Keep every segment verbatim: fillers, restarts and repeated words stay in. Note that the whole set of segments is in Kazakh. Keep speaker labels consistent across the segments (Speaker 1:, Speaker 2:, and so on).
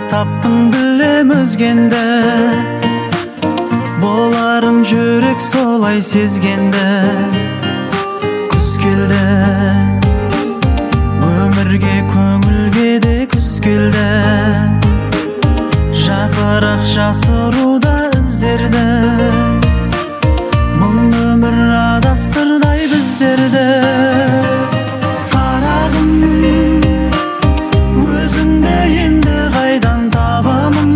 Speaker 1: таптың білем өзгенді, боларын жүрек солай сезгенді. Күз келді, өмірге көңілге де күз келді. Жапырақ жасыруда іздерді, мың өмір адастырдай біздерді. Қарағым, өзіңді енді қайдан табамын?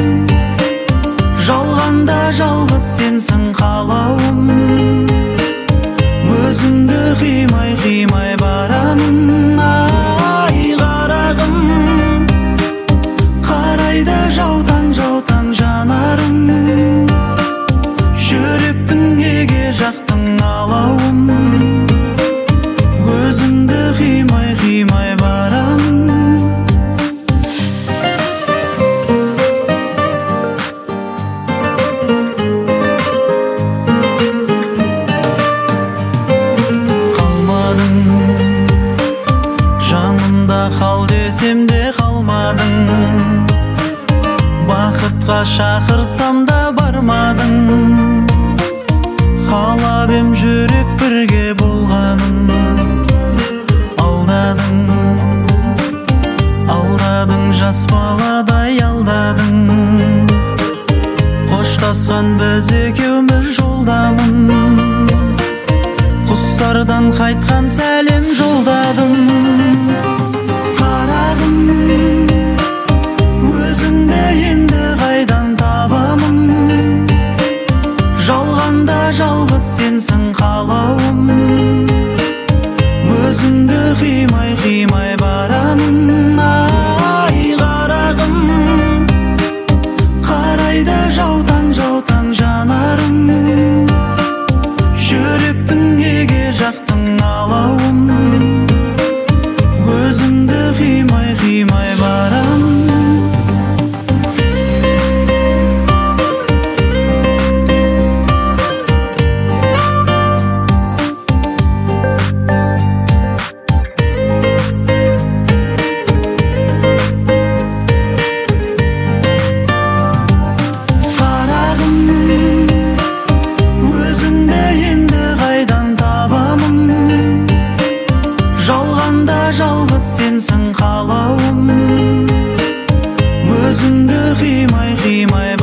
Speaker 1: Жалғанда жалғыз сенсің қалауым, өзіңді қимай қимай барамын. Ай қарағым, қарайды жаутаң жаутаң жанарым, жүректің неге жақтың алауым, өзіңді қимай қимай барамын. Қалмадың, жанымда қал десем де қалмадың, бақытқа шақырсам да бармадың. Қалап ем жүрек бірге болғанын, алдадың, алдадың, жас баладай алдадың. Қоштасқан біз екеуміз жолдамын, құстардан қайтқан сәлем жолдадым. Қарағым, өзіңді енді қайдан табамын? Жалғанда жалғыз сенсің қалауым, өзіңді қимай қимай барамын. Ай қарағым, қарайды жаутаң жаутаң жанарым, жүректің неге жақтың алауым, өзіңді қимай қимай барамын. Жалғыз сенсің қалауым, өзіңді қимай қимай